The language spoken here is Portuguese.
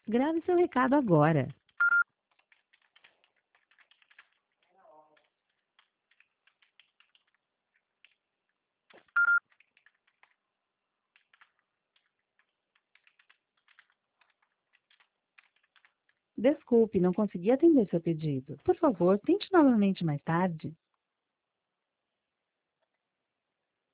Grave seu recado agora. Desculpe, não consegui atender seu pedido. Por favor, tente novamente mais tarde.